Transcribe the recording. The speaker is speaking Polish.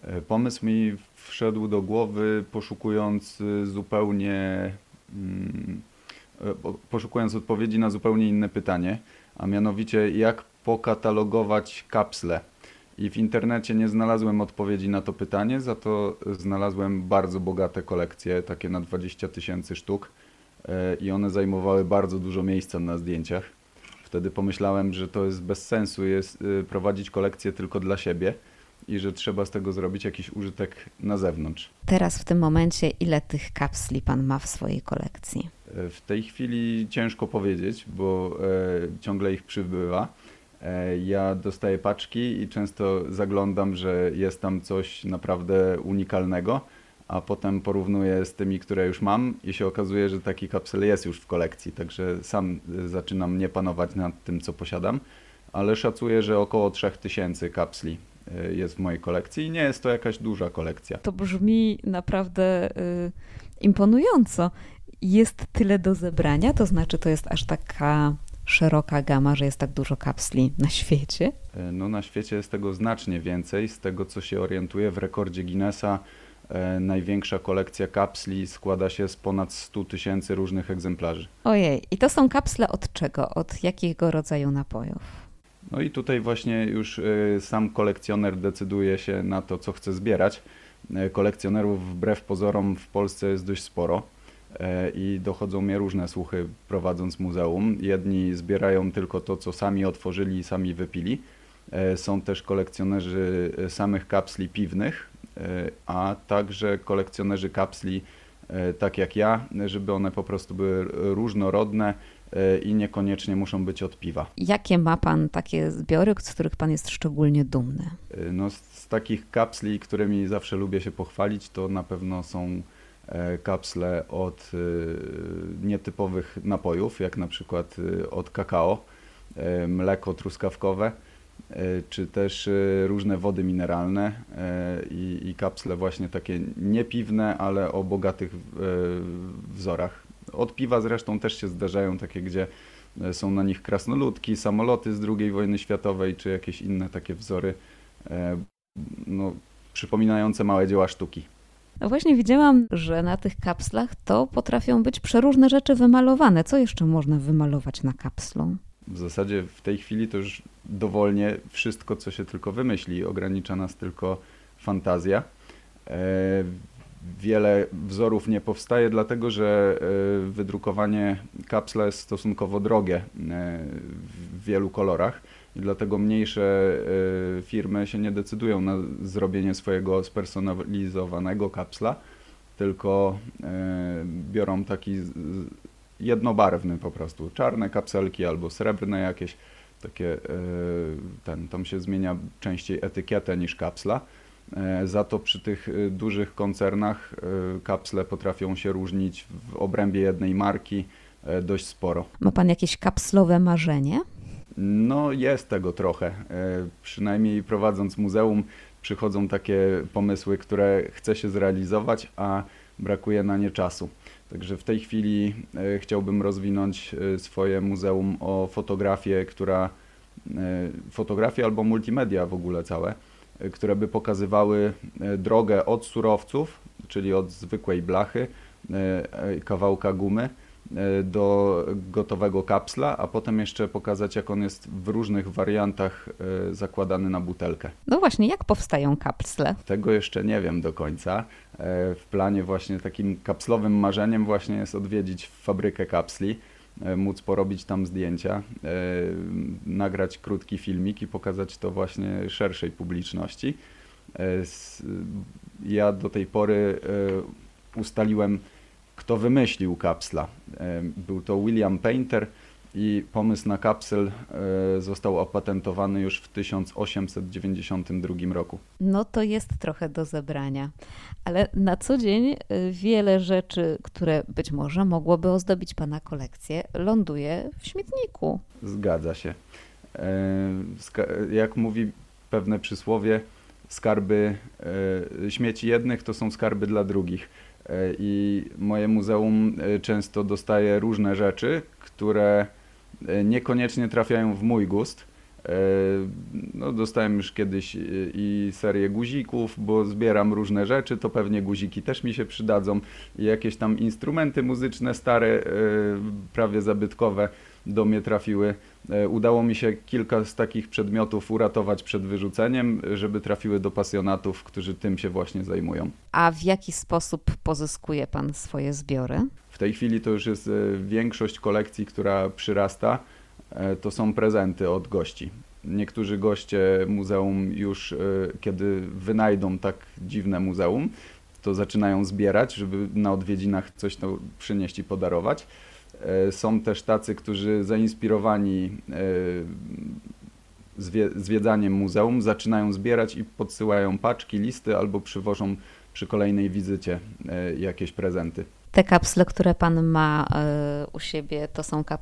Pomysł mi wszedł do głowy poszukując odpowiedzi na zupełnie inne pytanie, a mianowicie jak pokatalogować kapsle. I w internecie nie znalazłem odpowiedzi na to pytanie, za to znalazłem bardzo bogate kolekcje, takie na 20 000 sztuk i one zajmowały bardzo dużo miejsca na zdjęciach. Wtedy pomyślałem, że to jest bez sensu prowadzić kolekcję tylko dla siebie i że trzeba z tego zrobić jakiś użytek na zewnątrz. Teraz w tym momencie ile tych kapsli pan ma w swojej kolekcji? W tej chwili ciężko powiedzieć, bo ciągle ich przybywa. Ja dostaję paczki i często zaglądam, że jest tam coś naprawdę unikalnego, a potem porównuję z tymi, które już mam i się okazuje, że taki kapsel jest już w kolekcji, także sam zaczynam nie panować nad tym, co posiadam, ale szacuję, że około 3000 kapsli jest w mojej kolekcji i nie jest to jakaś duża kolekcja. To brzmi naprawdę imponująco. Jest tyle do zebrania? To znaczy to jest aż taka szeroka gama, że jest tak dużo kapsli na świecie? No na świecie jest tego znacznie więcej. Z tego, co się orientuję, w rekordzie Guinnessa największa kolekcja kapsli składa się z ponad 100 000 różnych egzemplarzy. Ojej, i to są kapsle od czego? Od jakiego rodzaju napojów? No i tutaj właśnie już sam kolekcjoner decyduje się na to, co chce zbierać. Kolekcjonerów wbrew pozorom w Polsce jest dość sporo i dochodzą mnie różne słuchy prowadząc muzeum. Jedni zbierają tylko to, co sami otworzyli i sami wypili. Są też kolekcjonerzy samych kapsli piwnych, a także kolekcjonerzy kapsli tak jak ja, żeby one po prostu były różnorodne i niekoniecznie muszą być od piwa. Jakie ma pan takie zbiory, z których pan jest szczególnie dumny? No, z takich kapsli, którymi zawsze lubię się pochwalić, to na pewno są kapsle od nietypowych napojów, jak na przykład od kakao, mleko truskawkowe, czy też różne wody mineralne i kapsle właśnie takie niepiwne, ale o bogatych wzorach. Od piwa zresztą też się zdarzają takie, gdzie są na nich krasnoludki, samoloty z II wojny światowej, czy jakieś inne takie wzory przypominające małe dzieła sztuki. No właśnie widziałam, że na tych kapslach to potrafią być przeróżne rzeczy wymalowane. Co jeszcze można wymalować na kapslu? W zasadzie w tej chwili to już dowolnie wszystko, co się tylko wymyśli. Ogranicza nas tylko fantazja. Wiele wzorów nie powstaje, dlatego że wydrukowanie kapsla jest stosunkowo drogie w wielu kolorach i dlatego mniejsze firmy się nie decydują na zrobienie swojego spersonalizowanego kapsla, tylko biorą taki jednobarwny po prostu, czarne kapselki albo srebrne jakieś, takie, tam się zmienia częściej etykietę niż kapsla. Za to przy tych dużych koncernach kapsle potrafią się różnić w obrębie jednej marki dość sporo. Ma pan jakieś kapslowe marzenie? No jest tego trochę. Przynajmniej prowadząc muzeum przychodzą takie pomysły, które chce się zrealizować, a brakuje na nie czasu. Także w tej chwili chciałbym rozwinąć swoje muzeum o fotografię albo multimedia w ogóle całe, które by pokazywały drogę od surowców, czyli od zwykłej blachy, kawałka gumy, do gotowego kapsla, a potem jeszcze pokazać, jak on jest w różnych wariantach zakładany na butelkę. No właśnie, jak powstają kapsle? Tego jeszcze nie wiem do końca. W planie właśnie takim kapslowym marzeniem właśnie jest odwiedzić fabrykę kapsli, móc porobić tam zdjęcia, nagrać krótki filmik i pokazać to właśnie szerszej publiczności. Ja do tej pory ustaliłem, kto wymyślił kapsla. Był to William Painter i pomysł na kapsel został opatentowany już w 1892 roku. No to jest trochę do zebrania, ale na co dzień wiele rzeczy, które być może mogłoby ozdobić pana kolekcję, ląduje w śmietniku. Zgadza się. Jak mówi pewne przysłowie, śmieci jednych to są skarby dla drugich. I moje muzeum często dostaje różne rzeczy, które niekoniecznie trafiają w mój gust, No, dostałem już kiedyś i serię guzików, bo zbieram różne rzeczy, to pewnie guziki też mi się przydadzą. I jakieś tam instrumenty muzyczne stare, prawie zabytkowe do mnie trafiły. Udało mi się kilka z takich przedmiotów uratować przed wyrzuceniem, żeby trafiły do pasjonatów, którzy tym się właśnie zajmują. A w jaki sposób pozyskuje pan swoje zbiory? W tej chwili to już jest większość kolekcji, która przyrasta. To są prezenty od gości. Niektórzy goście muzeum już, kiedy wynajdą tak dziwne muzeum, to zaczynają zbierać, żeby na odwiedzinach coś to przynieść i podarować. Są też tacy, którzy zainspirowani zwiedzaniem muzeum zaczynają zbierać i podsyłają paczki, listy albo przywożą przy kolejnej wizycie jakieś prezenty. Te kapsle, które pan ma u siebie, to są kapsle